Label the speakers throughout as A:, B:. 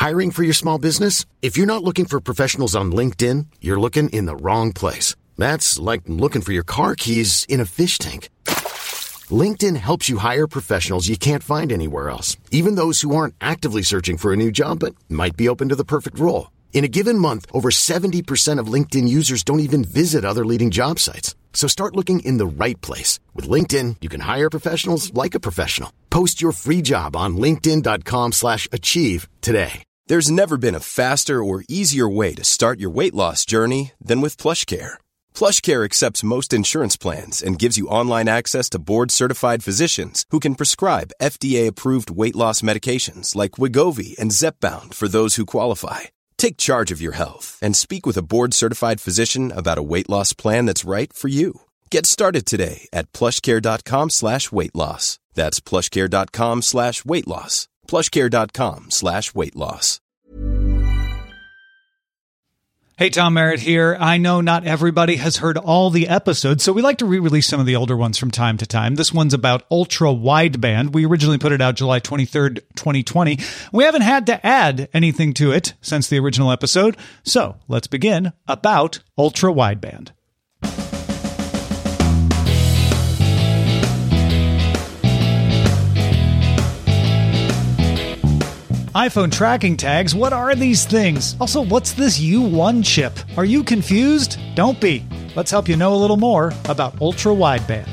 A: Hiring for your small business? If you're not looking for professionals on LinkedIn, you're looking in the wrong place. That's like looking for your car keys in a fish tank. LinkedIn helps you hire professionals you can't find anywhere else, even those who aren't actively searching for a new job but might be open to the perfect role. In a given month, over 70% of LinkedIn users don't even visit other leading job sites. So start looking in the right place. With LinkedIn, you can hire professionals like a professional. Post your free job on linkedin.com/achieve today.
B: There's never been a faster or easier way to start your weight loss journey than with PlushCare. PlushCare accepts most insurance plans and gives you online access to board-certified physicians who can prescribe FDA-approved weight loss medications like Wegovy and Zepbound for those who qualify. Take charge of your health and speak with a board-certified physician about a weight loss plan that's right for you. Get started today at plushcare.com/weight loss. That's plushcare.com/weight loss. plushcare.com/weight loss.
C: Hey, Tom Merritt here. I know not everybody has heard all the episodes, so we like to re-release some of the older ones from time to time. This one's about ultra-wideband. We originally put it out July 23rd, 2020. We haven't had to add anything to it since the original episode, so let's begin about ultra-wideband. iPhone tracking tags, what are these things? Also, what's this U1 chip? Are you confused? Don't be. Let's help you know a little more about ultra-wideband.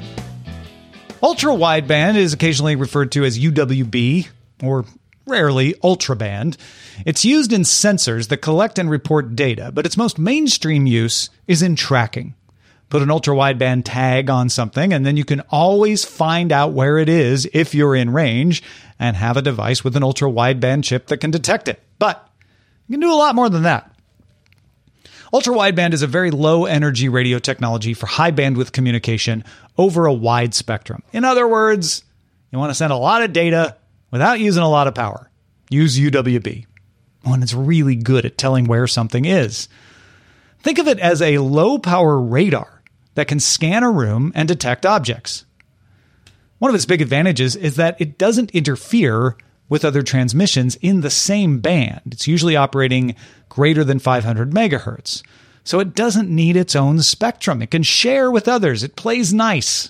C: Ultra-wideband is occasionally referred to as UWB, or rarely ultraband. It's used in sensors that collect and report data, but its most mainstream use is in tracking. Put an ultra-wideband tag on something, and then you can always find out where it is if you're in range, and have a device with an ultra-wideband chip that can detect it. But you can do a lot more than that. Ultra-wideband is a very low-energy radio technology for high-bandwidth communication over a wide spectrum. In other words, you want to send a lot of data without using a lot of power. Use UWB. One that's really good at telling where something is. Think of it as a low-power radar that can scan a room and detect objects. One of its big advantages is that it doesn't interfere with other transmissions in the same band. It's usually operating greater than 500 megahertz. So it doesn't need its own spectrum. It can share with others. It plays nice.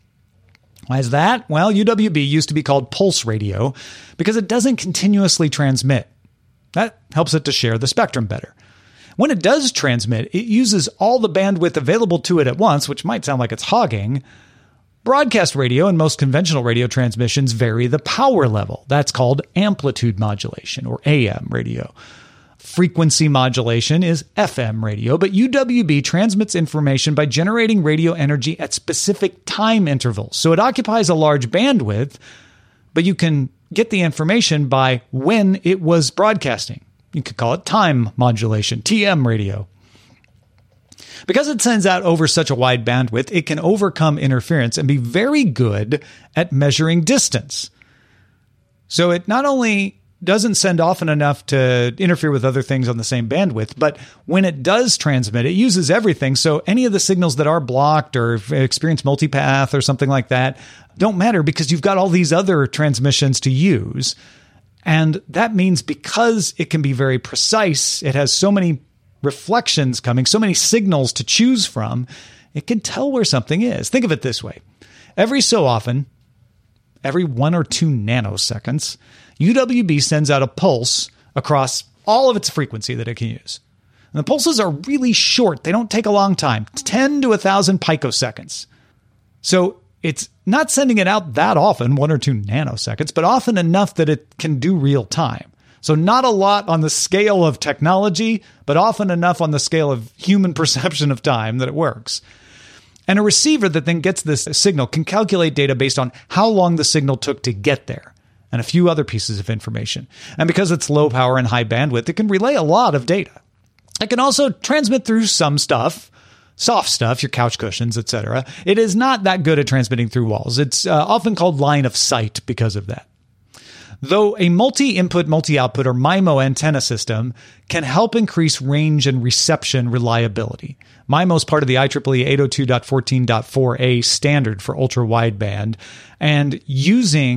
C: Why is that? Well, UWB used to be called pulse radio because it doesn't continuously transmit. That helps it to share the spectrum better. When it does transmit, it uses all the bandwidth available to it at once, which might sound like it's hogging. Broadcast radio and most conventional radio transmissions vary the power level. That's called amplitude modulation, or AM radio. Frequency modulation is FM radio, but UWB transmits information by generating radio energy at specific time intervals. So it occupies a large bandwidth, but you can get the information by when it was broadcasting. You could call it time modulation, TM radio. Because it sends out over such a wide bandwidth, it can overcome interference and be very good at measuring distance. So it not only doesn't send often enough to interfere with other things on the same bandwidth, but when it does transmit, it uses everything. So any of the signals that are blocked or experience multipath or something like that don't matter because you've got all these other transmissions to use. And that means because it can be very precise, it has so many reflections coming, so many signals to choose from, it can tell where something is. Think of it this way. Every so often, every 1 or 2 nanoseconds, UWB sends out a pulse across all of its frequency that it can use. And the pulses are really short. They don't take a long time, 10 to 1,000 picoseconds. So it's not sending it out that often, 1 or 2 nanoseconds, but often enough that it can do real time. So not a lot on the scale of technology, but often enough on the scale of human perception of time that it works. And a receiver that then gets this signal can calculate data based on how long the signal took to get there and a few other pieces of information. And because it's low power and high bandwidth, it can relay a lot of data. It can also transmit through some stuff, soft stuff, your couch cushions, etc. It is not that good at transmitting through walls. It's often called line of sight because of that. Though a multi-input, multi-output, or MIMO antenna system can help increase range and reception reliability. MIMO is part of the IEEE 802.14.4a standard for ultra-wideband, and using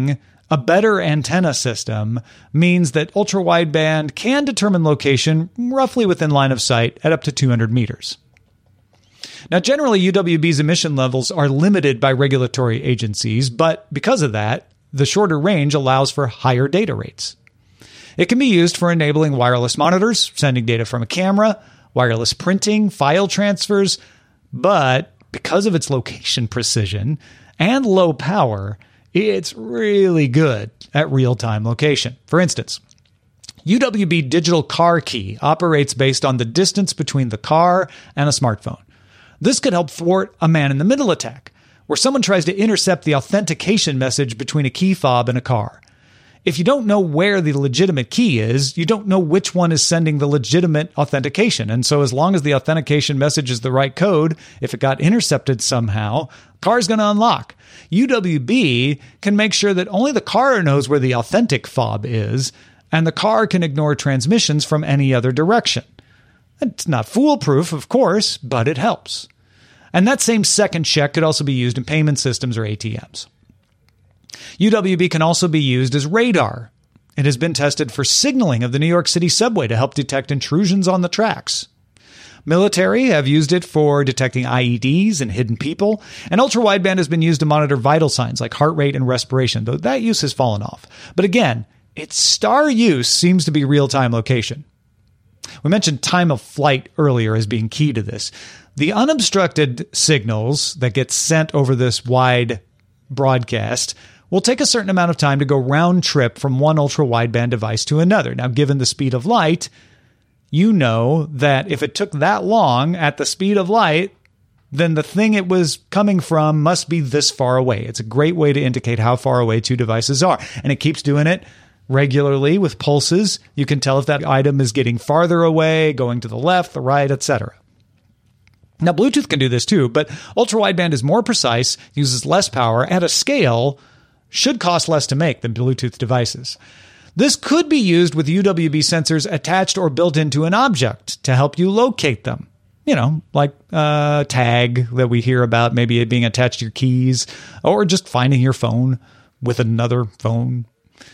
C: A better antenna system means that ultra-wideband can determine location roughly within line of sight at up to 200 meters. Now, generally, UWB's emission levels are limited by regulatory agencies, but because of that, the shorter range allows for higher data rates. It can be used for enabling wireless monitors, sending data from a camera, wireless printing, file transfers, but because of its location precision and low power, it's really good at real-time location. For instance, UWB Digital Car Key operates based on the distance between the car and a smartphone. This could help thwart a man-in-the-middle attack, where someone tries to intercept the authentication message between a key fob and a car. If you don't know where the legitimate key is, you don't know which one is sending the legitimate authentication. And so as long as the authentication message is the right code, if it got intercepted somehow, car's going to unlock. UWB can make sure that only the car knows where the authentic fob is, and the car can ignore transmissions from any other direction. It's not foolproof, of course, but it helps. And that same second check could also be used in payment systems or ATMs. UWB can also be used as radar. It has been tested for signaling of the New York City subway to help detect intrusions on the tracks. Military have used it for detecting IEDs and hidden people, and ultra-wideband has been used to monitor vital signs like heart rate and respiration, though that use has fallen off. But again, its star use seems to be real-time location. We mentioned time of flight earlier as being key to this. The unobstructed signals that get sent over this wide broadcast will take a certain amount of time to go round trip from one ultra-wideband device to another. Now, given the speed of light, you know that if it took that long at the speed of light, then the thing it was coming from must be this far away. It's a great way to indicate how far away two devices are. And it keeps doing it regularly with pulses. You can tell if that item is getting farther away, going to the left, the right, etc. Now, Bluetooth can do this too, but ultra-wideband is more precise, uses less power, at a scale should cost less to make than Bluetooth devices. This could be used with UWB sensors attached or built into an object to help you locate them. You know, like a tag that we hear about, maybe it being attached to your keys, or just finding your phone with another phone.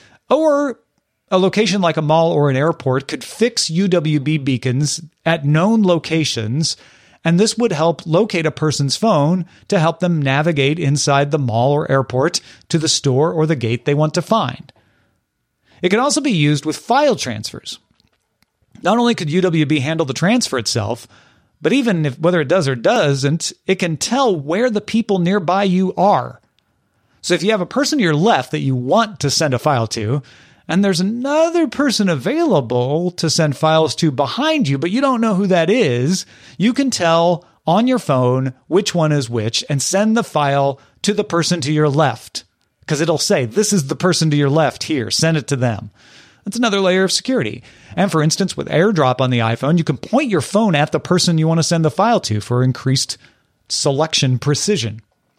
C: Or a location like a mall or an airport could fix UWB beacons at known locations, and this would help locate a person's phone to help them navigate inside the mall or airport to the store or the gate they want to find. It can also be used with file transfers. Not only could UWB handle the transfer itself, but even if whether it does or doesn't, it can tell where the people nearby you are. So if you have a person to your left that you want to send a file to, and there's another person available to send files to behind you, but you don't know who that is, you can tell on your phone which one is which and send the file to the person to your left. Because it'll say, this is the person to your left here, send it to them. That's another layer of security. And for instance, with AirDrop on the iPhone, you can point your phone at the person you want to send the file to for increased selection precision.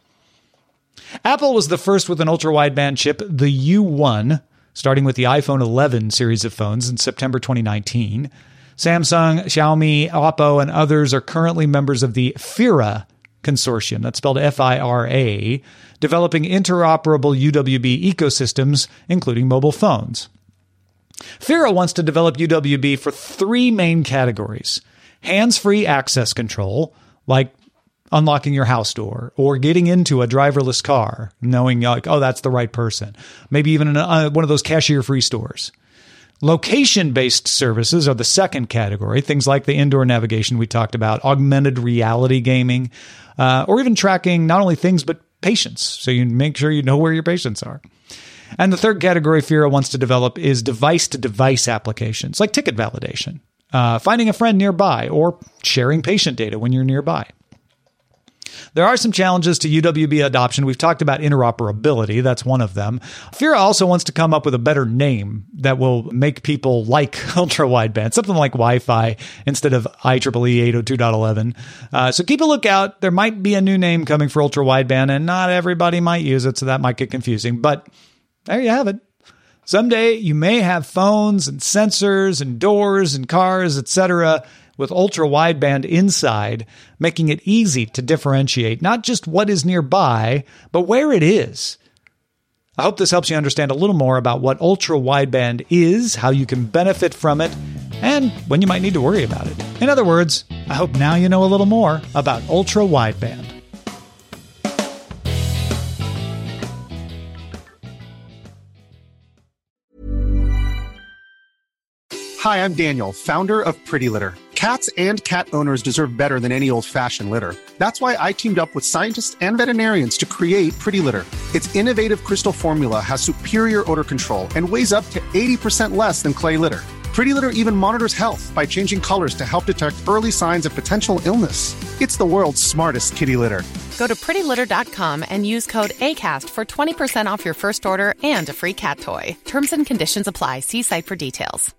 C: Apple was the first with an ultra-wideband chip, the U1, starting with the iPhone 11 series of phones in September 2019. Samsung, Xiaomi, Oppo, and others are currently members of the FIRA consortium, that's spelled F-I-R-A, developing interoperable UWB ecosystems, including mobile phones. FIRA wants to develop UWB for three main categories: hands-free access control, like unlocking your house door or getting into a driverless car, knowing like, oh, that's the right person. Maybe even in one of those cashier-free stores. Location-based services are the second category, things like the indoor navigation we talked about, augmented reality gaming, or even tracking not only things but patients, so you make sure you know where your patients are. And the third category FIRA wants to develop is device-to-device applications, like ticket validation, finding a friend nearby, or sharing patient data when you're nearby. There are some challenges to UWB adoption. We've talked about interoperability. That's one of them. FIRA also wants to come up with a better name that will make people like ultra-wideband, something like Wi-Fi instead of IEEE 802.11. So keep a lookout. There might be a new name coming for ultra-wideband, and not everybody might use it, so that might get confusing. But there you have it. Someday you may have phones and sensors and doors and cars, etc., with ultra-wideband inside, making it easy to differentiate not just what is nearby, but where it is. I hope this helps you understand a little more about what ultra-wideband is, how you can benefit from it, and when you might need to worry about it. In other words, I hope now you know a little more about ultra-wideband.
D: Hi, I'm Daniel, founder of Pretty Litter. Cats and cat owners deserve better than any old-fashioned litter. That's why I teamed up with scientists and veterinarians to create Pretty Litter. Its innovative crystal formula has superior odor control and weighs up to 80% less than clay litter. Pretty Litter even monitors health by changing colors to help detect early signs of potential illness. It's the world's smartest kitty litter.
E: Go to prettylitter.com and use code ACAST for 20% off your first order and a free cat toy. Terms and conditions apply. See site for details.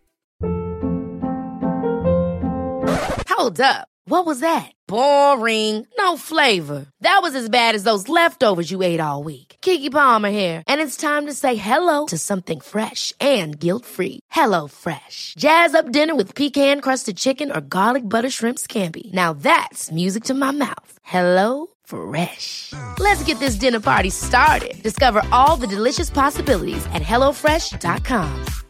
F: Hold up. What was that? Boring. No flavor. That was as bad as those leftovers you ate all week. Keke Palmer here, and it's time to say hello to something fresh and guilt-free. Hello Fresh. Jazz up dinner with pecan-crusted chicken or garlic butter shrimp scampi. Now that's music to my mouth. Hello Fresh. Let's get this dinner party started. Discover all the delicious possibilities at HelloFresh.com.